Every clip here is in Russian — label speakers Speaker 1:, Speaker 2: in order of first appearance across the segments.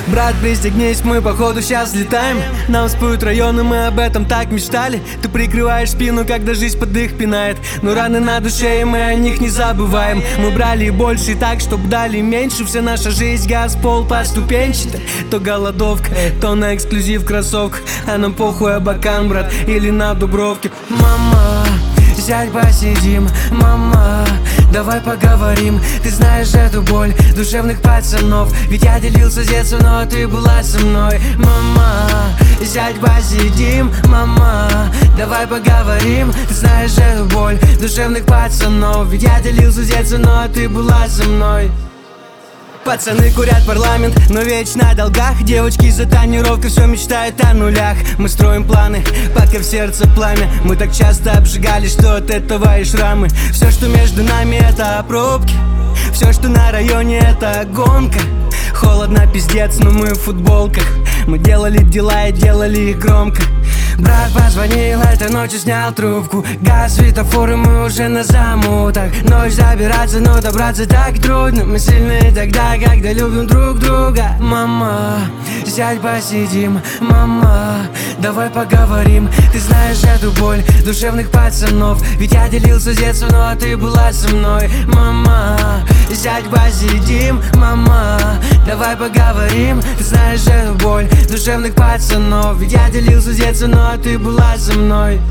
Speaker 1: Брат, пристегнись, мы походу сейчас летаем. Нам споют районы, мы об этом так мечтали. Ты прикрываешь спину, когда жизнь под их пинает. Но раны на душе, и мы о них не забываем. Мы брали больше так, чтоб дали меньше. Вся наша жизнь газ, пол поступенчатый. То голодовка, то на эксклюзив кроссовках. А нам похуй Абакан, брат, или на Дубровке. Мама, сядь посидим, мама, давай поговорим. Ты знаешь эту боль душевных пацанов. Ведь я делился с детства, но ты была со мной. Мама, сядь посидим, мама, давай поговорим. Ты знаешь эту боль душевных пацанов. Ведь я делился с детства, но ты была со мной. Пацаны курят парламент, но вечно о долгах. Девочки за тонировкой все мечтают о нулях. Мы строим планы, пока в сердце пламя. Мы так часто обжигали, что от этого и шрамы. Все, что между нами, это пробки. Все, что на районе, это гонка. Холодно, пиздец, но мы в футболках. Мы делали дела и делали их громко. Брат позвонил, этой ночью снял трубку. Газ, светофоры, мы уже на замутах. Ночь забираться, но добраться так трудно. Мы сильны тогда, когда любим друг друга. Мама, сядь посидим, мама, давай поговорим. Ты знаешь эту боль душевных пацанов. Ведь я делился с детства, но ты была со мной. Мама, сядь посидим, мама, давай поговорим. Ты знаешь эту боль душевных пацанов. Ведь я делился с детства, но ты была со мной.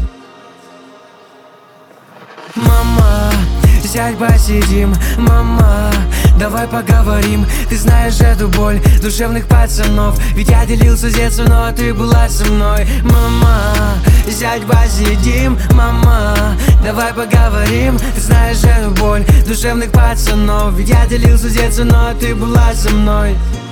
Speaker 1: Мама, сядь посидим, мама, давай поговорим. Ты знаешь эту боль душевных пацанов. Ведь я делился с детства, но ты была со мной. Мама, сядь посидим, мама, давай поговорим. Ты знаешь эту боль душевных пацанов. Ведь я делился с детства, но ты была со мной.